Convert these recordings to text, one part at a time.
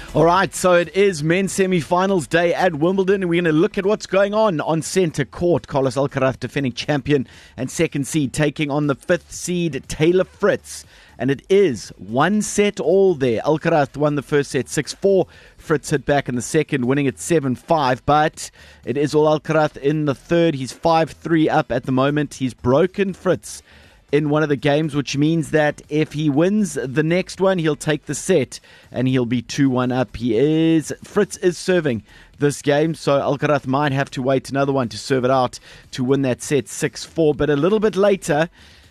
All right, so it is men's semi-finals day at Wimbledon, and we're going to look at what's going on centre court. Carlos Alcaraz, defending champion and second seed, taking on the fifth seed, Taylor Fritz. And it is one set all there. Alcaraz won the first set 6-4. Fritz hit back in the second, winning it 7-5. But it is all Alcaraz in the third. He's 5-3 up at the moment. He's broken Fritz in one of the games, which means that if he wins the next one, he'll take the set and he'll be 2-1 up. Fritz is serving this game, so Alcaraz might have to wait another one to serve it out to win that set 6-4. But a little bit later,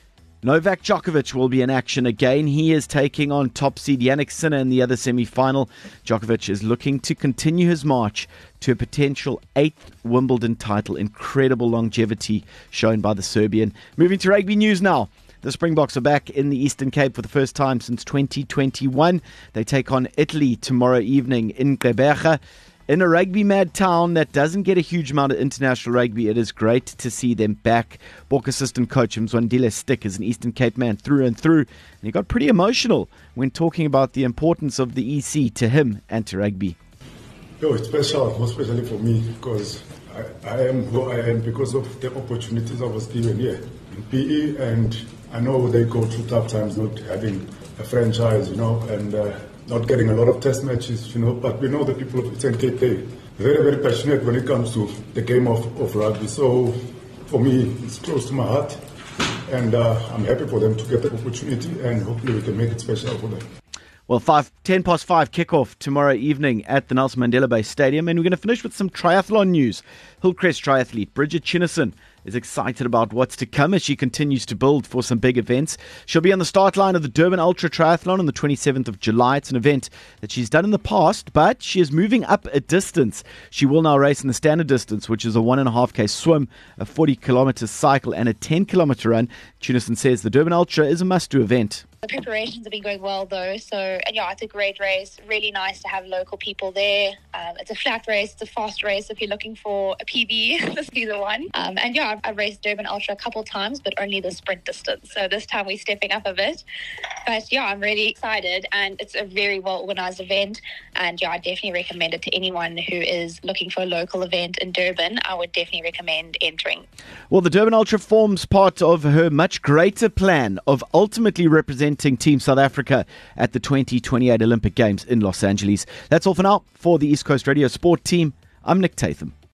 Novak Djokovic will be in action again. He is taking on top seed Jannik Sinner in the other semi-final. Djokovic is looking to continue his march to a potential 8th Wimbledon title. Incredible longevity shown by the Serbian. Moving to rugby news now. The Springboks are back in the Eastern Cape for the first time since 2021. They take on Italy tomorrow evening in Gqeberha. In a rugby-mad town that doesn't get a huge amount of international rugby, it is great to see them back. Bok assistant coach Mzwandile Stick is an Eastern Cape man through and through, and he got pretty emotional when talking about the importance of the EC to him and to rugby. It's special, most especially for me, because I am who I am because of the opportunities I was given here in PE, and I know they go through tough times not having a franchise, and not getting a lot of test matches, but we know the people of Eastern Cape, they're very, very passionate when it comes to the game of rugby. So for me, it's close to my heart, and I'm happy for them to get the opportunity, and hopefully we can make it special for them. Well, 10 past 5 kickoff tomorrow evening at the Nelson Mandela Bay Stadium, and we're going to finish with some triathlon news. Hillcrest triathlete Bridget Chinnison is excited about what's to come as she continues to build for some big events. She'll be on the start line of the Durban Ultra Triathlon on the 27th of July. It's an event that she's done in the past, but she is moving up a distance. She will now race in the standard distance, which is a 1.5K swim, a 40-kilometer cycle, and a 10-kilometer run. Chinnison says the Durban Ultra is a must-do event. The preparations have been going well though, it's a great race. Really nice to have local people there. It's a flat race, it's a fast race if you're looking for a PB, this is the one. I've raced Durban Ultra a couple times, but only the sprint distance. So this time we're stepping up a bit. But I'm really excited, and it's a very well organised event. And I definitely recommend it to anyone who is looking for a local event in Durban. I would definitely recommend entering. Well, the Durban Ultra forms part of her much greater plan of ultimately representing Team South Africa at the 2028 Olympic Games in Los Angeles. That's all for now. For the East Coast Radio Sport team, I'm Nick Tatham.